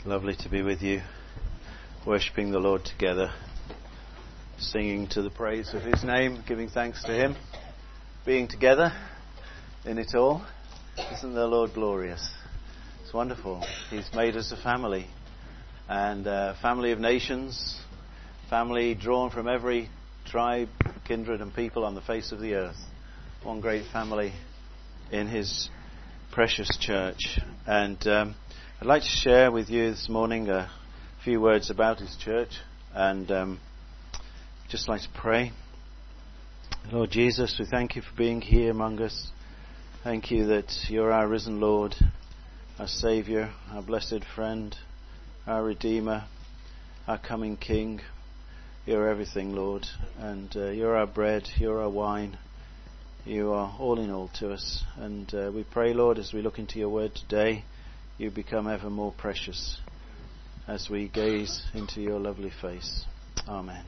Lovely to be with you, worshipping the Lord together, singing to the praise of His name, giving thanks to Him, being together in it all. Isn't the Lord glorious? It's wonderful. He's made us a family, and a family of nations, family drawn from every tribe, kindred and people on the face of the earth. One great family in His precious church. And I'd like to share with you this morning a few words about His church, and just like to pray. Lord Jesus, we thank You for being here among us. Thank You that You're our risen Lord, our Saviour, our blessed friend, our Redeemer, our coming King. You're everything, Lord, and You're our bread, You're our wine. You are all in all to us, and we pray, Lord, as we look into Your word today, You become ever more precious as we gaze into Your lovely face. Amen.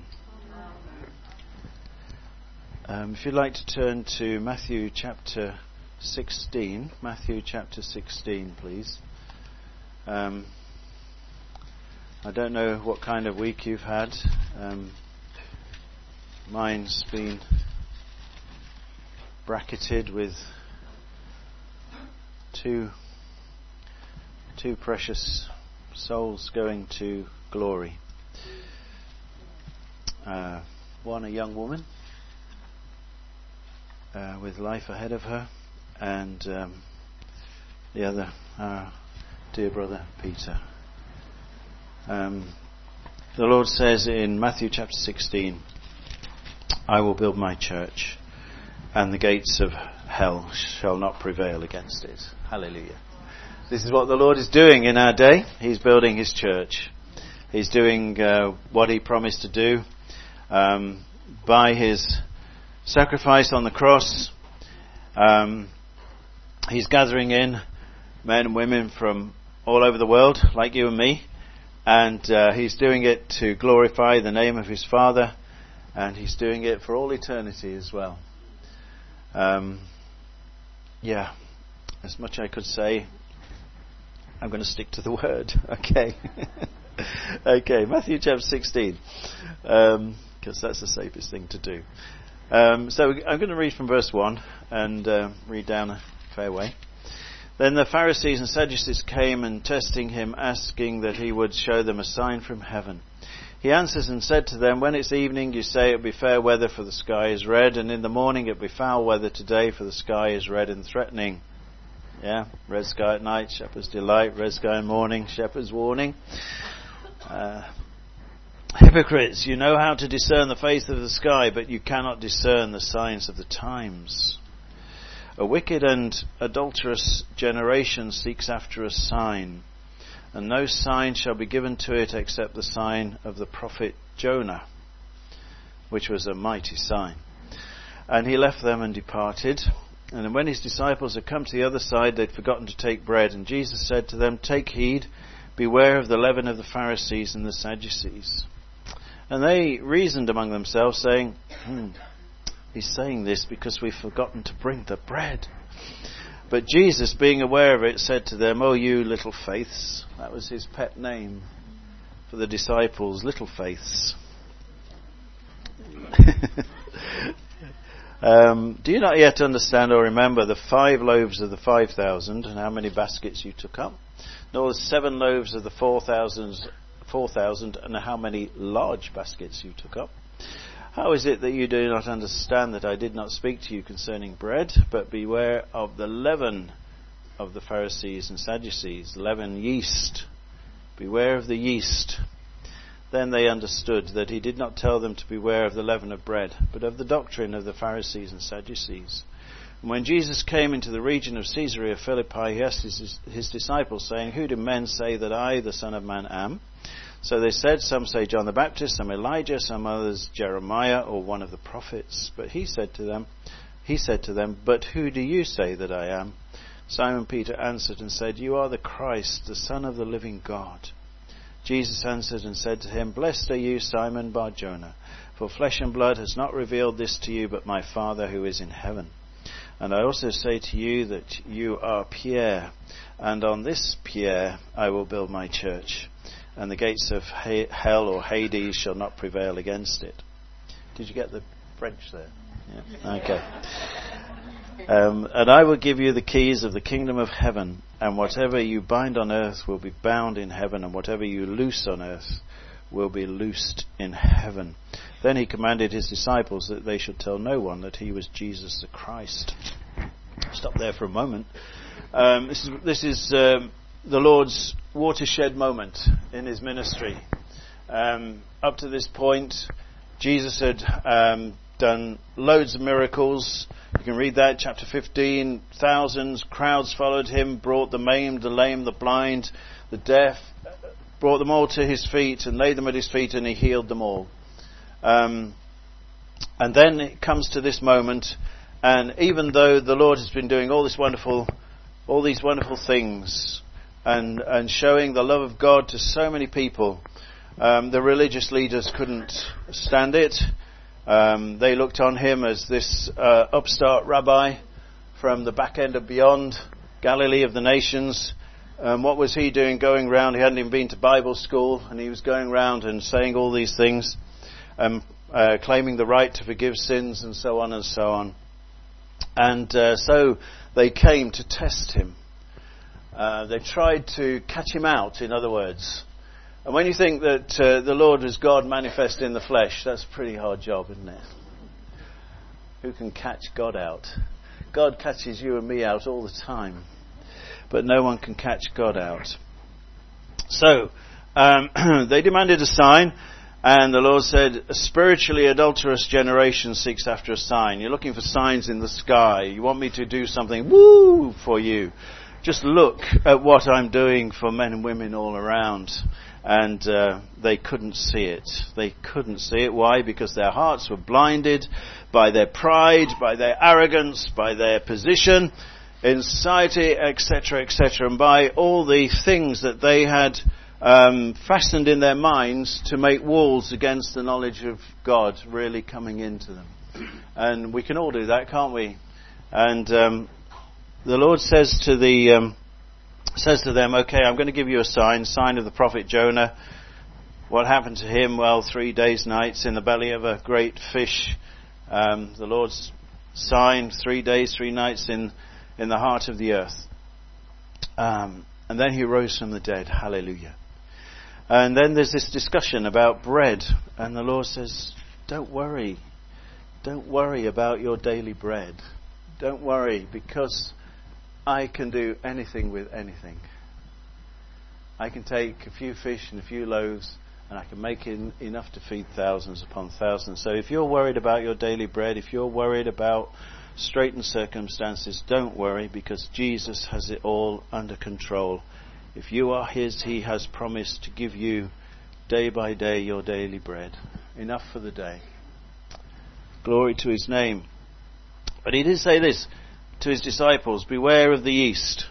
If you'd like to turn to Matthew chapter 16, please. I don't know what kind of week you've had. Mine's been bracketed with two precious souls going to glory. One, a young woman with life ahead of her, and the other, our dear brother Peter. The Lord says in Matthew chapter 16, I will build my church, and the gates of hell shall not prevail against it. Hallelujah. This is what the Lord is doing in our day. He's building His church. He's doing what He promised to do by His sacrifice on the cross. He's gathering in men and women from all over the world, like you and me, and He's doing it to glorify the name of His Father, and He's doing it for all eternity as well. As much I could say. I'm going to stick to the word. Okay. Okay, Matthew chapter 16, because that's the safest thing to do. So I'm going to read from verse 1 and read down a fair way. Then the Pharisees and Sadducees came and testing Him, asking that He would show them a sign from heaven. He answers and said to them, when it's evening you say it will be fair weather, for the sky is red, and in the morning it will be foul weather today, for the sky is red and threatening. Yeah, red sky at night, shepherd's delight. Red sky in morning, shepherd's warning. Hypocrites, you know how to discern the face of the sky, but you cannot discern the signs of the times. A wicked and adulterous generation seeks after a sign, and no sign shall be given to it except the sign of the prophet Jonah, which was a mighty sign. And he left them and departed. And when His disciples had come to the other side, they'd forgotten to take bread. And Jesus said to them, take heed, beware of the leaven of the Pharisees and the Sadducees. And they reasoned among themselves, saying, He's saying this because we've forgotten to bring the bread. But Jesus, being aware of it, said to them, O you little faiths. That was His pet name for the disciples, little faiths. Do you not yet understand or remember the 5 loaves of the 5,000 and how many baskets you took up? Nor the 7 loaves of the 4,000 and how many large baskets you took up? How is it that you do not understand that I did not speak to you concerning bread, but beware of the leaven of the Pharisees and Sadducees, leaven, yeast. Beware of the yeast. Then they understood that He did not tell them to beware of the leaven of bread, but of the doctrine of the Pharisees and Sadducees. And when Jesus came into the region of Caesarea Philippi, He asked his disciples, saying, Who do men say that I, the Son of Man, am? So they said, some say John the Baptist, some Elijah, some others Jeremiah, or one of the prophets. But he said to them, But who do you say that I am? Simon Peter answered and said, You are the Christ, the Son of the living God. Jesus answered and said to him, Blessed are you, Simon Bar-Jonah, for flesh and blood has not revealed this to you, but my Father who is in heaven. And I also say to you that you are Pierre, and on this Pierre I will build my church, and the gates of hell or Hades shall not prevail against it. Did you get the French there? Yeah. Okay. And I will give you the keys of the kingdom of heaven, and whatever you bind on earth will be bound in heaven, and whatever you loose on earth will be loosed in heaven. Then he commanded his disciples that they should tell no one that he was Jesus the Christ. Stop there for a moment. This is the Lord's watershed moment in his ministry. Up to this point, Jesus had done loads of miracles. You can read that, chapter 15. Thousands, crowds followed him, brought the maimed, the lame, the blind, the deaf, brought them all to his feet and laid them at his feet, and he healed them all. And then it comes to this moment, and even though the Lord has been doing all these wonderful things and showing the love of God to so many people, the religious leaders couldn't stand it. They looked on him as this upstart rabbi from the back end of beyond, Galilee of the nations. What was he doing going round? He hadn't even been to Bible school, and he was going round and saying all these things, claiming the right to forgive sins and so on and so on. And so they came to test him. They tried to catch him out, in other words. And when you think that the Lord is God manifest in the flesh, that's a pretty hard job, isn't it? Who can catch God out? God catches you and me out all the time, but no one can catch God out. So they demanded a sign, and the Lord said, a spiritually adulterous generation seeks after a sign. You're looking for signs in the sky. You want me to do something, woo, for you. Just look at what I'm doing for men and women all around. And they couldn't see it. They couldn't see it. Why? Because their hearts were blinded by their pride, by their arrogance, by their position in society, etc., etc., and by all the things that they had fastened in their minds to make walls against the knowledge of God really coming into them. And we can all do that, can't we? And the Lord says to them, okay, I'm going to give you a sign of the prophet Jonah. What happened to him? Well, 3 days, nights in the belly of a great fish. The Lord's sign, 3 days, 3 nights in the heart of the earth. And then he rose from the dead. Hallelujah. And then there's this discussion about bread. And the Lord says, don't worry. Don't worry about your daily bread. Don't worry, because I can do anything with anything. I can take a few fish and a few loaves, and I can make enough to feed thousands upon thousands. So if you're worried about your daily bread, if you're worried about straitened circumstances, don't worry, because Jesus has it all under control. If you are his, he has promised to give you day by day your daily bread. Enough for the day. Glory to his name. But he did say this to his disciples, beware of the yeast.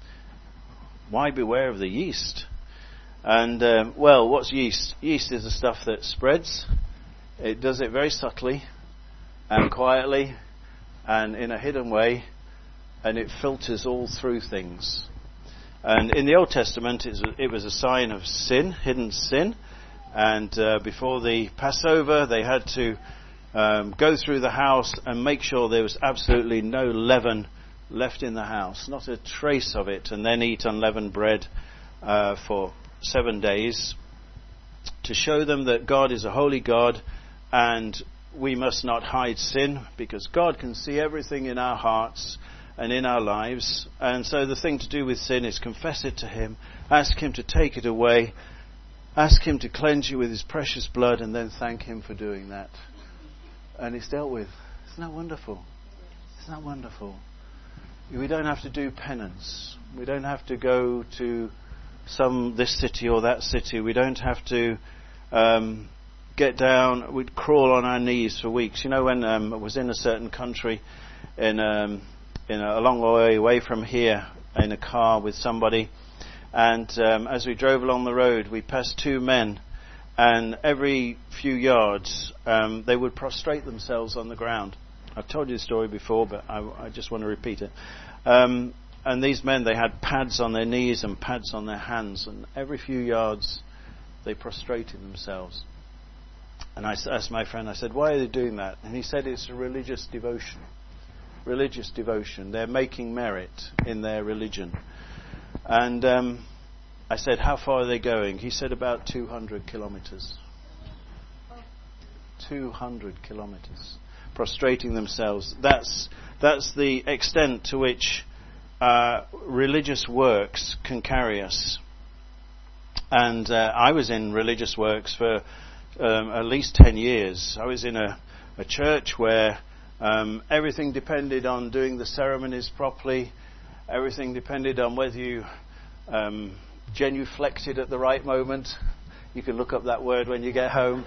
Why beware of the yeast? And, well, what's yeast? Yeast is the stuff that spreads. It does it very subtly and quietly and in a hidden way, and it filters all through things. And in the Old Testament, it was a sign of sin, hidden sin. And before the Passover, they had to go through the house and make sure there was absolutely no leaven left in the house, not a trace of it, and then eat unleavened bread for 7 days to show them that God is a holy God and we must not hide sin, because God can see everything in our hearts and in our lives. And so the thing to do with sin is confess it to him, ask him to take it away, ask him to cleanse you with his precious blood, and then thank him for doing that. And it's dealt with. Isn't that wonderful? Isn't that wonderful? We don't have to do penance. We don't have to go to this city or that city. We don't have to get down. We'd crawl on our knees for weeks. You know, when I was in a certain country in a long way away from here in a car with somebody, and as we drove along the road, we passed 2 men, and every few yards they would prostrate themselves on the ground I've told you the story before, but I just want to repeat it. And these men, they had pads on their knees and pads on their hands, and every few yards they prostrated themselves. And I asked my friend, I said, why are they doing that? And he said it's a religious devotion. Religious devotion. They're making merit in their religion. And I said, how far are they going? He said about 200 kilometers. 200 kilometers. Prostrating themselves. That's the extent to which religious works can carry us. And I was in religious works for at least 10 years. I was in a church where everything depended on doing the ceremonies properly. Everything depended on whether you genuflected at the right moment. You can look up that word when you get home.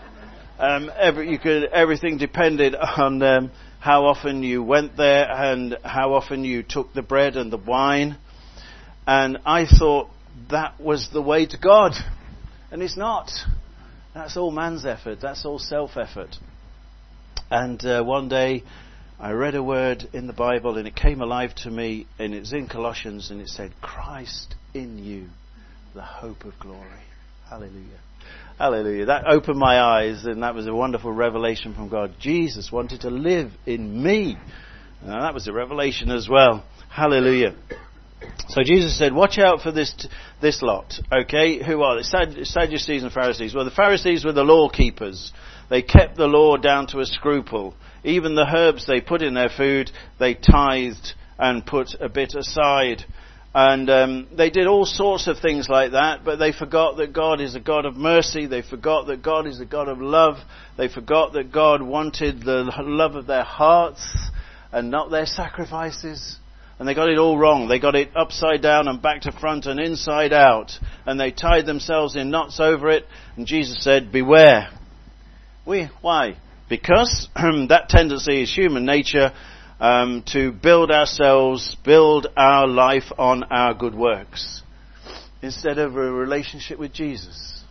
Everything depended on how often you went there and how often you took the bread and the wine. And I thought that was the way to God. And it's not. That's all man's effort. That's all self-effort. And one day I read a word in the Bible and it came alive to me, and it's in Colossians, and it said, Christ in you, the hope of glory. Hallelujah. Hallelujah. That opened my eyes, and that was a wonderful revelation from God. Jesus wanted to live in me. That was a revelation as well. Hallelujah. So Jesus said, watch out for this lot. Okay, who are they? Sadducees and Pharisees. Well, the Pharisees were the law keepers. They kept the law down to a scruple. Even the herbs they put in their food, they tithed and put a bit aside. And they did all sorts of things like that, but they forgot that God is a God of mercy. They forgot that God is a God of love. They forgot that God wanted the love of their hearts and not their sacrifices. And they got it all wrong. They got it upside down and back to front and inside out. And they tied themselves in knots over it. And Jesus said, beware. Why? Because that tendency is human nature, to build our life on our good works instead of a relationship with Jesus.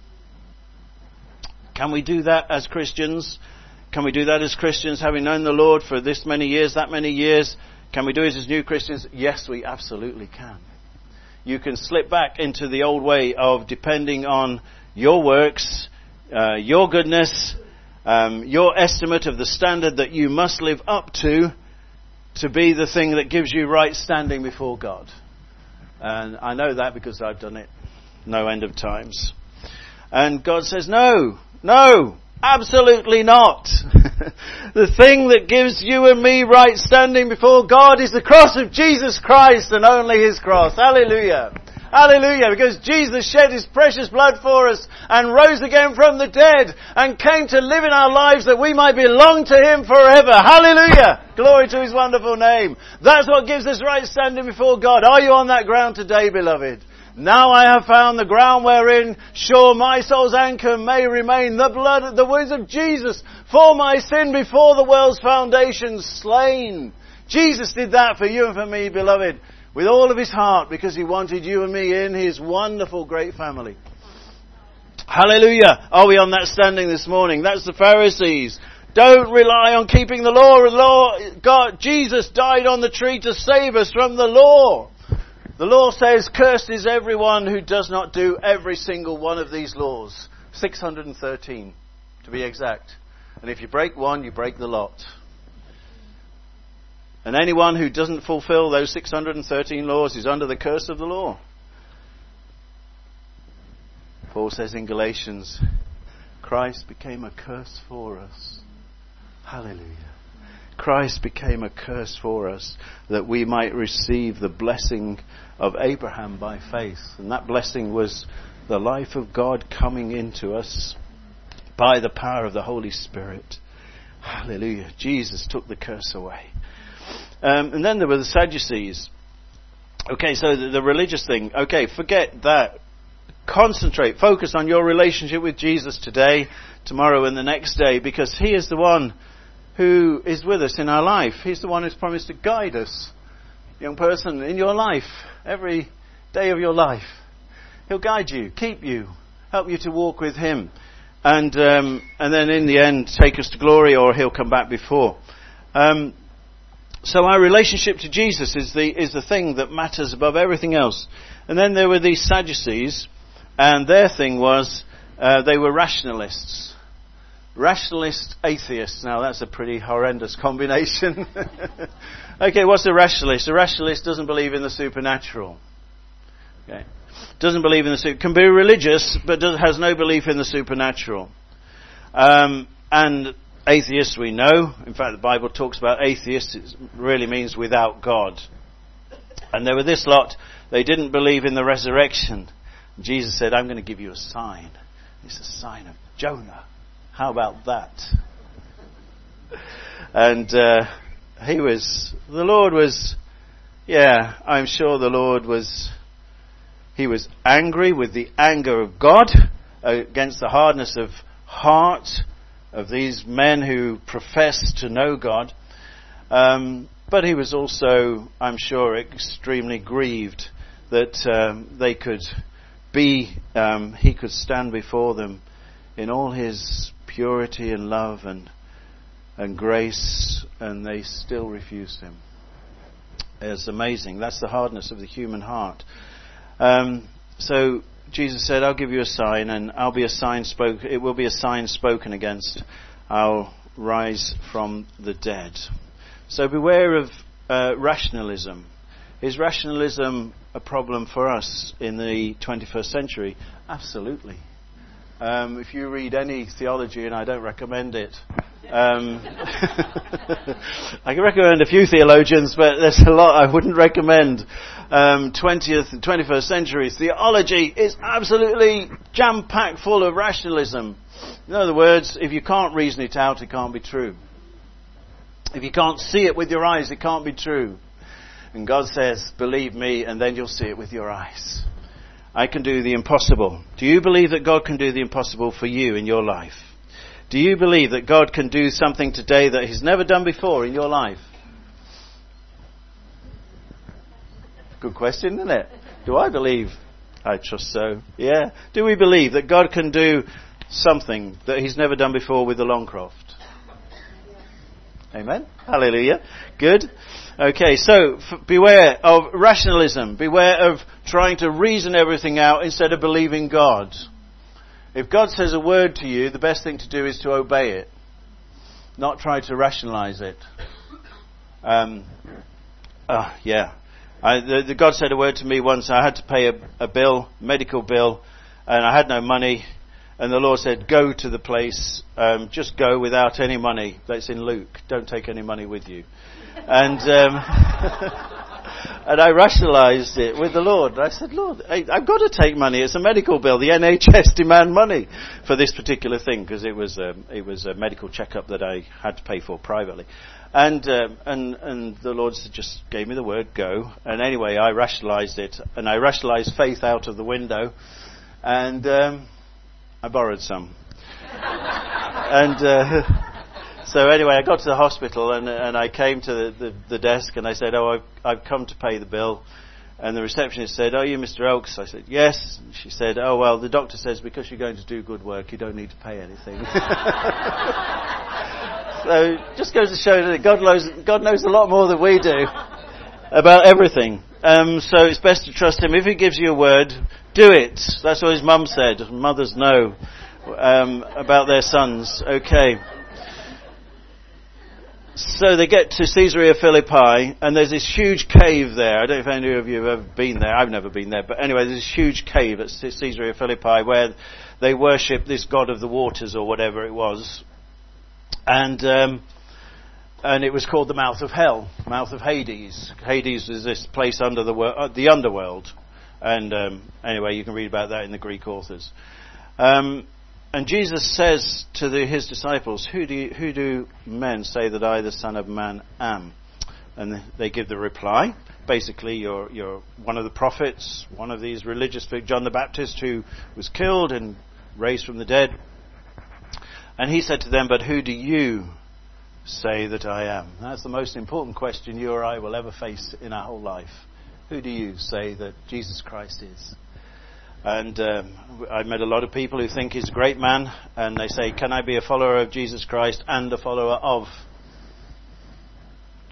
Can we do that as Christians? Can we do that as Christians, having known the Lord for this many years, that many years? Can we do it as new Christians? Yes, we absolutely can. You can slip back into the old way of depending on your works, your goodness, your estimate of the standard that you must live up to be the thing that gives you right standing before God. And I know that because I've done it no end of times. And God says, no, absolutely not. The thing that gives you and me right standing before God is the cross of Jesus Christ and only His cross. Hallelujah. Hallelujah. Because Jesus shed His precious blood for us and rose again from the dead and came to live in our lives that we might belong to Him forever. Hallelujah. Glory to His wonderful name. That's what gives us right standing before God. Are you on that ground today, beloved? Now I have found the ground wherein sure my soul's anchor may remain, the blood, the wounds of Jesus for my sin before the world's foundations slain. Jesus did that for you and for me, beloved, with all of His heart, because He wanted you and me in His wonderful great family. Hallelujah. Are we on that standing this morning? That's the Pharisees. Don't rely on keeping the law. God, Jesus died on the tree to save us from the law. The law says, cursed is everyone who does not do every single one of these laws. 613, to be exact. And if you break one, you break the lot. And anyone who doesn't fulfill those 613 laws is under the curse of the law. Paul says in Galatians, Christ became a curse for us. Hallelujah. Christ became a curse for us that we might receive the blessing of Abraham by faith. And that blessing was the life of God coming into us by the power of the Holy Spirit. Hallelujah. Jesus took the curse away. And then there were the Sadducees. Okay, so the religious thing. Okay, forget that. Concentrate, focus on your relationship with Jesus today, tomorrow and the next day, because He is the one who is with us in our life. He's the one who's promised to guide us, young person, in your life, every day of your life. He'll guide you, keep you, help you to walk with Him, and then in the end take us to glory, or He'll come back before. So our relationship to Jesus is the thing that matters above everything else. And then there were these Sadducees, and their thing was they were rationalists. Rationalist atheists. Now that's a pretty horrendous combination. Okay, what's a rationalist? A rationalist doesn't believe in the supernatural. Okay, doesn't believe in the can be religious, but has no belief in the supernatural. And atheists, we know. In fact, the Bible talks about atheists. It really means without God. And there were this lot. They didn't believe in the resurrection. Jesus said, "I'm going to give you a sign. It's a sign of Jonah. How about that?" And I'm sure the Lord was, he was angry with the anger of God against the hardness of heart of these men who profess to know God. But he was also, I'm sure, extremely grieved that they could be, he could stand before them in all his purity and love and grace, and they still refused him. It's amazing. That's the hardness of the human heart. So Jesus said, "I'll give you a sign, and it will be a sign spoken against. I'll rise from the dead." So beware of rationalism. Is rationalism a problem for us in the 21st century? Absolutely. If you read any theology, and I don't recommend it, I can recommend a few theologians, but there's a lot I wouldn't recommend. 20th and 21st century theology is absolutely jam-packed full of rationalism. In other words, if you can't reason it out, it can't be true. If you can't see it with your eyes, it can't be true. And God says, "Believe me, and then you'll see it with your eyes. I can do the impossible." Do you believe that God can do the impossible for you in your life? Do you believe that God can do something today that He's never done before in your life? Good question, isn't it? Do I believe? I trust so. Yeah. Do we believe that God can do something that He's never done before with the Longcroft? Amen. Hallelujah. Good. Okay, so beware of rationalism. Beware of trying to reason everything out instead of believing God. If God says a word to you, the best thing to do is to obey it, not try to rationalize it. God said a word to me once. I had to pay a bill, medical bill, and I had no money. And the Lord said, "Go to the place, just go without any money." That's in Luke. Don't take any money with you. And and I rationalised it with the Lord. I said, "Lord, I've got to take money. It's a medical bill. The NHS demand money for this particular thing because it was a medical checkup that I had to pay for privately." And the Lord just gave me the word, "Go." And anyway, I rationalised it, and I rationalised faith out of the window, and I borrowed some. And so anyway, I got to the hospital and I came to the desk and I said, "Oh, I've come to pay the bill." And the receptionist said, "Oh, you Mr. Oakes?" I said, "Yes." And she said, "Oh, well, the doctor says because you're going to do good work, you don't need to pay anything." So just goes to show that God knows a lot more than we do about everything. So it's best to trust Him. If He gives you a word, do it. That's what His mum said. Mothers know about their sons. Okay. So they get to Caesarea Philippi, and there's this huge cave there. I don't know if any of you have ever been there. I've never been there. But anyway, there's this huge cave at Caesarea Philippi where they worship this god of the waters or whatever it was. And it was called the mouth of hell, mouth of Hades. Hades is this place under the underworld. And anyway, you can read about that in the Greek authors. And Jesus says to His disciples, who do men say that I, the Son of Man, am? And they give the reply. Basically, you're one of the prophets, one of these religious figures, John the Baptist, who was killed and raised from the dead. And He said to them, "But who do you say that I am?" That's the most important question you or I will ever face in our whole life. Who do you say that Jesus Christ is? And I've met a lot of people who think He's a great man, and they say, "Can I be a follower of Jesus Christ and a follower of?"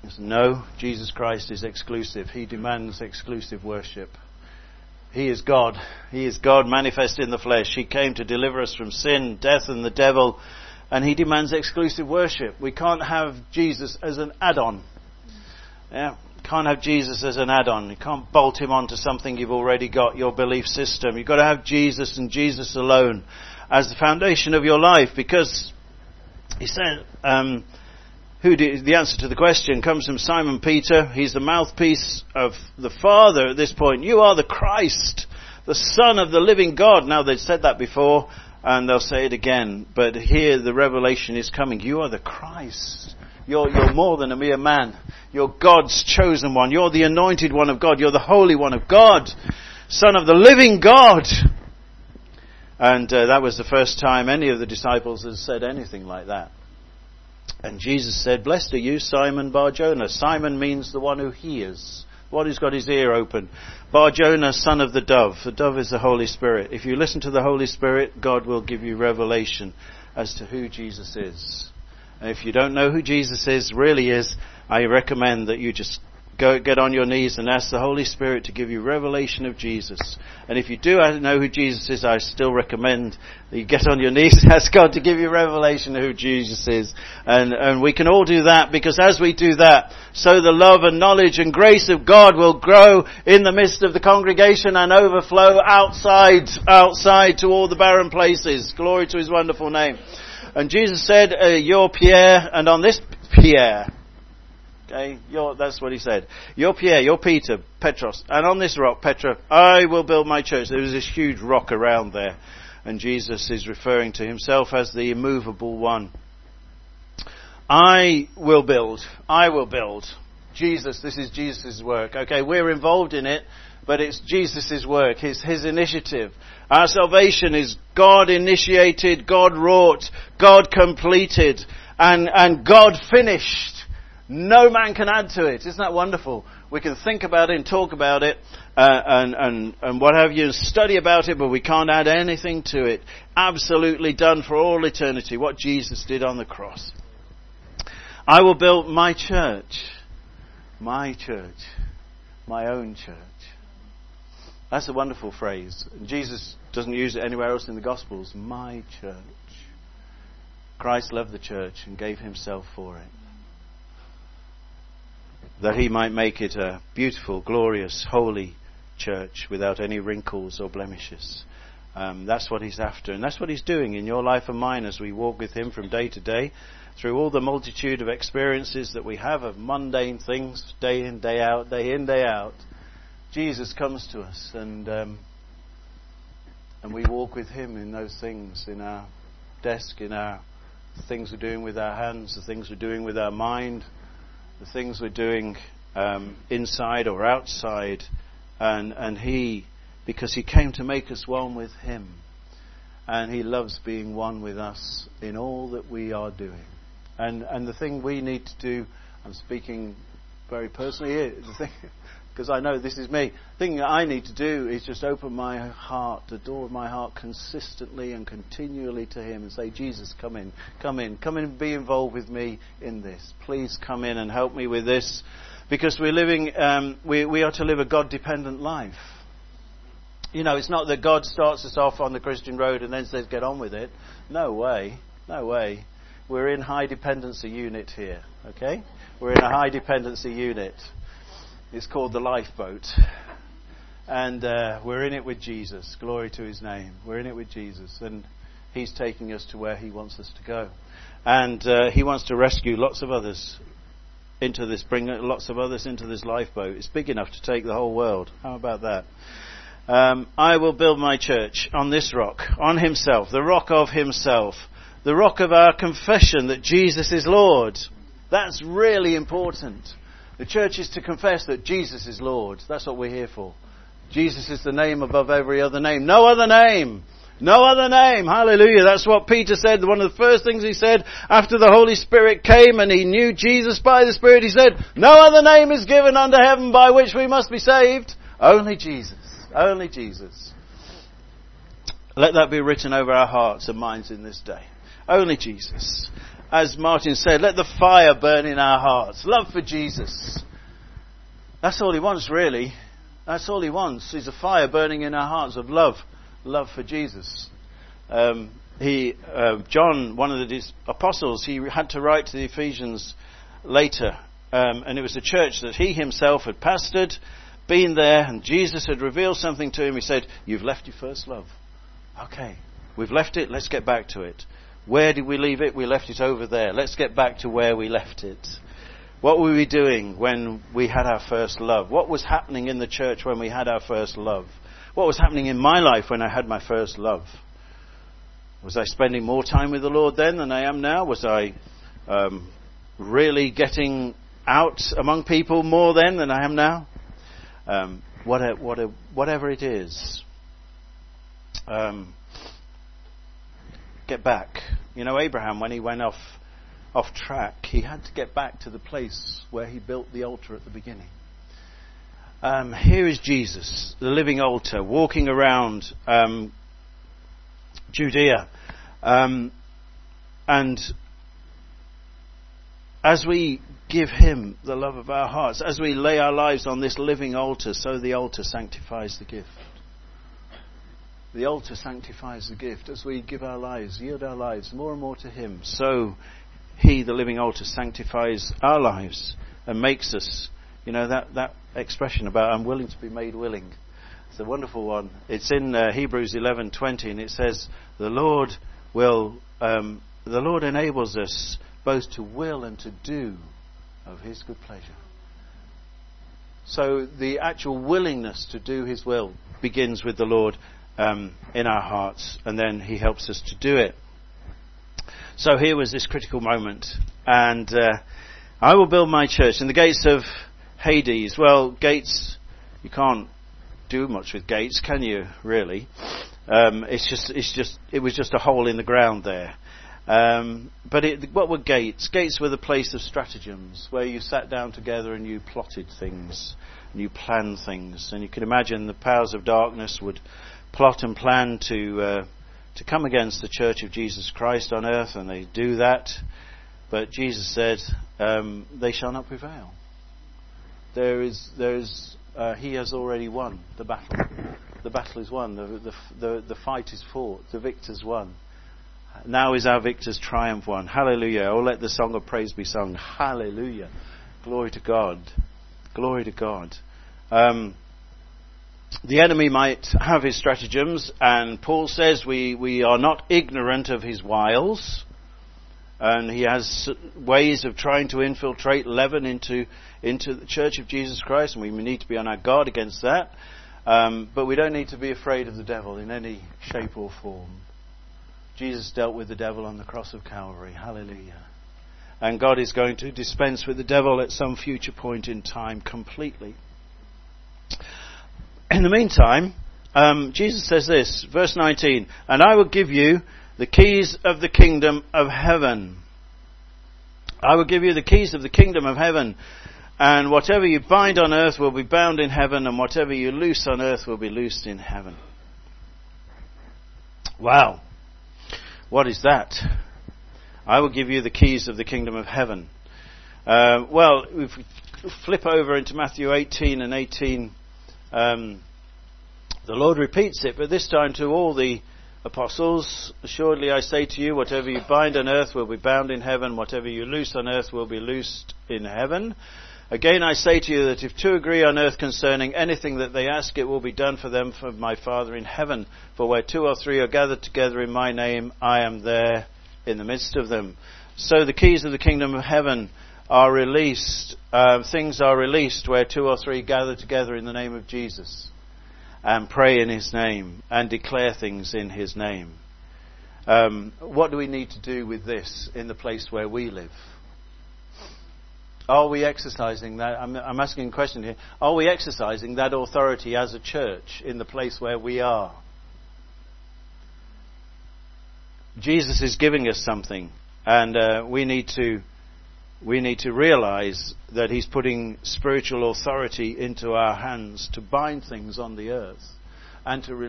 No, Jesus Christ is exclusive. He demands exclusive worship. He is God. He is God manifest in the flesh. He came to deliver us from sin, death and the devil, and he demands exclusive worship. We can't have Jesus as an add-on. Yeah, can't have Jesus as an add-on. You can't bolt him onto something you've already got, your belief system. You've got to have Jesus and Jesus alone as the foundation of your life, because he said, the answer to the question comes from Simon Peter. He's the mouthpiece of the Father at this point. You are the Christ, the Son of the living God. Now, they've said that before, and they'll say it again. But here the revelation is coming. You are the Christ. You're more than a mere man. You're God's chosen one. You're the anointed one of God. You're the Holy One of God. Son of the living God. And that was the first time any of the disciples had said anything like that. And Jesus said, blessed are you, Simon Bar-Jonah. Simon means the one who hears, the one who's got his ear open. Bar-Jonah, son of the dove. The dove is the Holy Spirit. If you listen to the Holy Spirit, God will give you revelation as to who Jesus is. And if you don't know who Jesus really is, I recommend that you just get on your knees and ask the Holy Spirit to give you revelation of Jesus. And if you do know who Jesus is, I still recommend that you get on your knees and ask God to give you revelation of who Jesus is. And we can all do that, because as we do that, so the love and knowledge and grace of God will grow in the midst of the congregation and overflow outside to all the barren places. Glory to his wonderful name. And Jesus said, you're Pierre, and on this Pierre, okay, that's what he said. You're Pierre, you're Peter, Petros, and on this rock, Petra, I will build my church. There was this huge rock around there, and Jesus is referring to himself as the immovable one. I will build. Jesus, this is Jesus' work. Okay, we're involved in it, but it's Jesus' work. It's his initiative. Our salvation is God initiated, God wrought, God completed, and God finished. No man can add to it. Isn't that wonderful? We can think about it and talk about it and what have you, and study about it, but we can't add anything to it. Absolutely done for all eternity, what Jesus did on the cross. I will build my church, my own church. That's a wonderful phrase. Jesus doesn't use it anywhere else in the Gospels. My church. Christ loved the church and gave himself for it, that he might make it a beautiful, glorious, holy church without any wrinkles or blemishes. That's what he's after, and that's what he's doing in your life and mine as we walk with him from day to day through all the multitude of experiences that we have of mundane things, day in, day out. Jesus comes to us, and we walk with him in those things, in our desk, in our things we're doing with our hands, the things we're doing with our mind, the things we're doing inside or outside, and he, because he came to make us one with him, and he loves being one with us in all that we are doing. And the thing we need to do, I'm speaking very personally here, because I know this is me. The thing that I need to do is just open my heart, the door of my heart, consistently and continually to him, and say, Jesus, come in and be involved with me in this. Please come in and help me with this, because we're living, we are to live a God-dependent life. You know, it's not that God starts us off on the Christian road and then says, get on with it. No way. We're in high dependency unit here, okay? We're in a high dependency unit. It's called the lifeboat. And we're in it with Jesus. Glory to his name. We're in it with Jesus. And he's taking us to where he wants us to go. And he wants to rescue lots of others into this, bring lots of others into this lifeboat. It's big enough to take the whole world. How about that? I will build my church on this rock, on himself, the rock of himself, the rock of our confession that Jesus is Lord. That's really important. The church is to confess that Jesus is Lord. That's what we're here for. Jesus is the name above every other name. No other name. No other name. Hallelujah. That's what Peter said. One of the first things he said after the Holy Spirit came and he knew Jesus by the Spirit, he said, no other name is given under heaven by which we must be saved. Only Jesus. Only Jesus. Let that be written over our hearts and minds in this day. Only Jesus. as Martin said, let the fire burn in our hearts. Love for Jesus. That's all he wants, really. That's all he wants, is a fire burning in our hearts of love. Love for Jesus. John, one of the apostles, he had to write to the Ephesians later. And it was the church that he himself had pastored, been there, and Jesus had revealed something to him. He said, you've left your first love. Okay, we've left it, let's get back to it. Where did we leave it? We left it over there. Let's get back to where we left it. What were we doing when we had our first love? What was happening in the church when we had our first love? What was happening in my life when I had my first love? Was I spending more time with the Lord then than I am now? Was I really getting out among people more then than I am now? Whatever it is, get back. You know, Abraham, when he went off track, he had to get back to the place where he built the altar at the beginning. Here is Jesus, the living altar, walking around Judea, and as we give him the love of our hearts, as we lay our lives on this living altar, so the altar sanctifies the gift. The altar sanctifies the gift. As we give our lives, yield our lives more and more to him, so he, the living altar, sanctifies our lives and makes us, you know, that expression about I'm willing to be made willing. It's a wonderful one. It's in Hebrews 11:20, and it says, the Lord enables us both to will and to do of his good pleasure. So the actual willingness to do his will begins with the Lord in our hearts, and then he helps us to do it. So here was this critical moment, and I will build my church. And the gates of Hades, well, gates, you can't do much with gates, can you, really? It was just a hole in the ground there. But what were gates? Gates were the place of stratagems, where you sat down together and you plotted things, and you planned things. And you can imagine the powers of darkness would plot and plan to come against the Church of Jesus Christ on earth, and they do that. But Jesus said, they shall not prevail. He has already won the battle. The battle is won. The fight is fought. The victor's won. Now is our victor's triumph won. Hallelujah. Oh, let the song of praise be sung. Hallelujah. Glory to God. Glory to God. The enemy might have his stratagems, and Paul says we are not ignorant of his wiles. And he has ways of trying to infiltrate leaven into the Church of Jesus Christ, and we need to be on our guard against that. But we don't need to be afraid of the devil in any shape or form. Jesus dealt with the devil on the cross of Calvary. Hallelujah. And God is going to dispense with the devil at some future point in time completely. In the meantime, Jesus says this, verse 19, and I will give you the keys of the kingdom of heaven. I will give you the keys of the kingdom of heaven. And whatever you bind on earth will be bound in heaven, and whatever you loose on earth will be loosed in heaven. Wow. What is that? I will give you the keys of the kingdom of heaven. Well, if we flip over into Matthew 18 and 18, the Lord repeats it, but this time to all the apostles. Assuredly I say to you, whatever you bind on earth will be bound in heaven, whatever you loose on earth will be loosed in heaven. Again I say to you that if two agree on earth concerning anything that they ask, it will be done for them from my Father in heaven. For where two or three are gathered together in my name, I am there in the midst of them. So the keys of the kingdom of heaven are released. Things are released where two or three gather together in the name of Jesus and pray in his name and declare things in his name. What do we need to do with this in the place where we live? Are we exercising that? I'm asking a question here. Are we exercising that authority as a church in the place where we are? Jesus is giving us something, and we need to realize that he's putting spiritual authority into our hands to bind things on the earth and to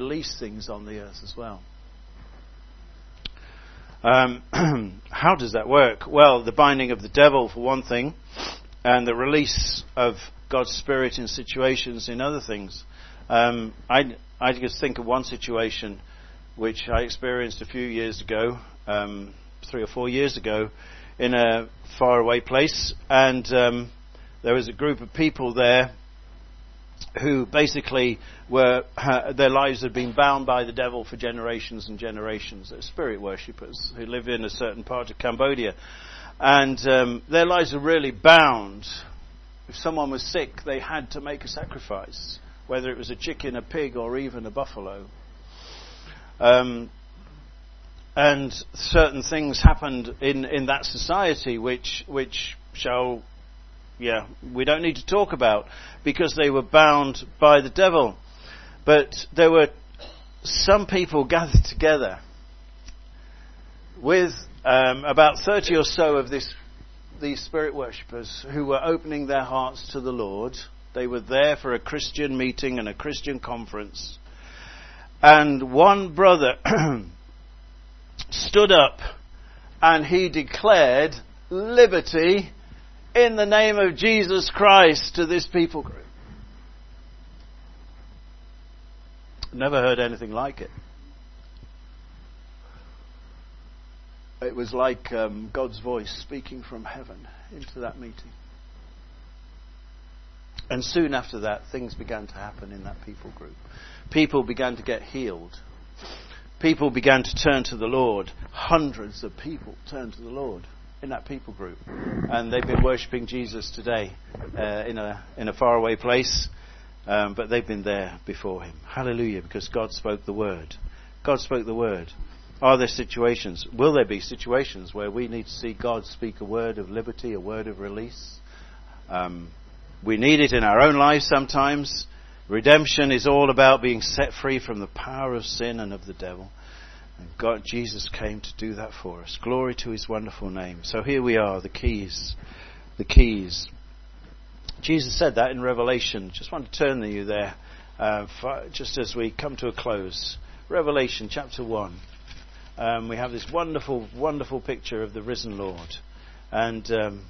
how does that work? Well, the binding of the devil for one thing, and the release of God's Spirit in situations in other things. I just think of one situation which I experienced a few years ago, 3 or 4 years ago, in a faraway place, and there was a group of people there who basically were their lives had been bound by the devil for generations and generations. They're spirit worshippers who live in a certain part of Cambodia, and their lives were really bound. If someone was sick, they had to make a sacrifice, whether it was a chicken, a pig, or even a buffalo. And certain things happened in that society which we don't need to talk about, because they were bound by the devil. But there were some people gathered together with about 30 or so of these spirit worshippers who were opening their hearts to the Lord. They were there for a Christian meeting and a Christian conference. And one brother stood up and he declared liberty in the name of Jesus Christ to this people group. Never heard anything like it. It was like God's voice speaking from heaven into that meeting. And soon after that, things began to happen in that people group. People began to get healed. People began to turn to the Lord. Hundreds of people turned to the Lord in that people group. And they've been worshipping Jesus today in a faraway place. But they've been there before him. Hallelujah, because God spoke the word. God spoke the word. Are there situations? Will there be situations where we need to see God speak a word of liberty, a word of release? We need it in our own lives sometimes. Redemption is all about being set free from the power of sin and of the devil. And Jesus came to do that for us. Glory to his wonderful name. So here we are, the keys. The keys. Jesus said that in Revelation. Just want to turn to you there, just as we come to a close. Revelation chapter 1. We have this wonderful, wonderful picture of the risen Lord. And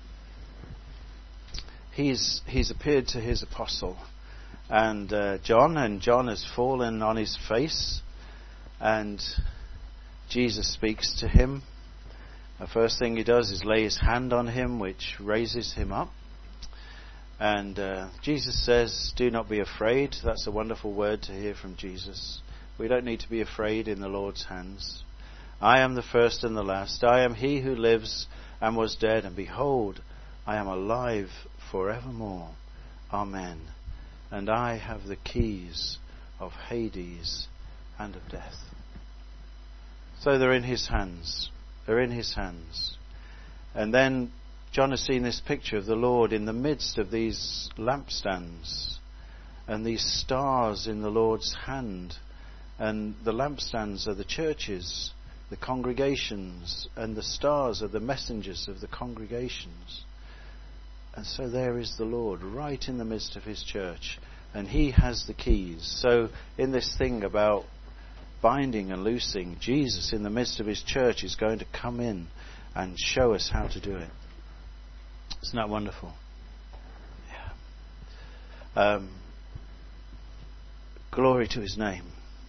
he's appeared to his apostle. And John has fallen on his face. And Jesus speaks to him. The first thing he does is lay his hand on him, which raises him up. And Jesus says, do not be afraid. That's a wonderful word to hear from Jesus. We don't need to be afraid in the Lord's hands. I am the first and the last. I am he who lives and was dead. And behold, I am alive forevermore. Amen. And I have the keys of Hades and of death. So they're in his hands. They're in his hands. And then John has seen this picture of the Lord in the midst of these lampstands and these stars in the Lord's hand. And the lampstands are the churches, the congregations, and the stars are the messengers of the congregations. And so there is the Lord right in the midst of his church, and he has the keys. So in this thing about binding and loosing, Jesus in the midst of his church is going to come in and show us how to do it. Isn't that wonderful? Yeah. Glory to his name.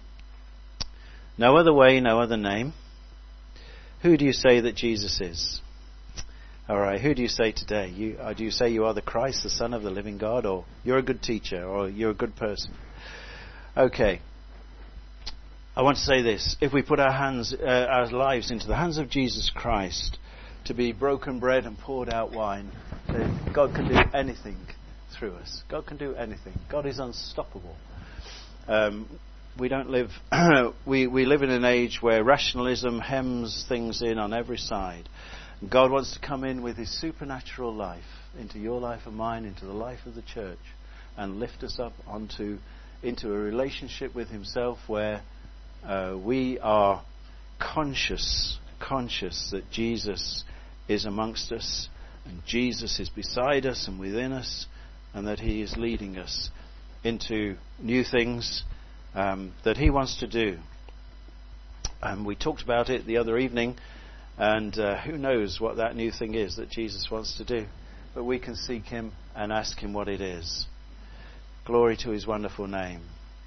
No other way, no other name. Who do you say that Jesus is? All right, who do you say today? Do you say you are the Christ, the Son of the living God, or you're a good teacher, or you're a good person? Okay. I want to say this. If we put our lives into the hands of Jesus Christ to be broken bread and poured out wine, then God can do anything through us. God can do anything. God is unstoppable. We don't live. we live in an age where rationalism hems things in on every side. God wants to come in with his supernatural life into your life and mine, into the life of the church, and lift us up into a relationship with himself where we are conscious that Jesus is amongst us, and Jesus is beside us and within us, and that he is leading us into new things that he wants to do. We talked about it the other evening. And who knows what that new thing is that Jesus wants to do. But we can seek him and ask him what it is. Glory to his wonderful name.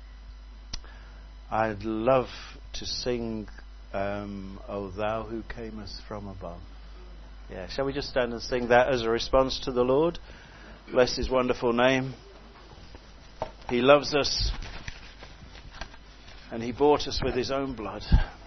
I'd love to sing, O Thou Who Camest from Above. Yeah, shall we just stand and sing that as a response to the Lord? Bless his wonderful name. He loves us and he bought us with his own blood.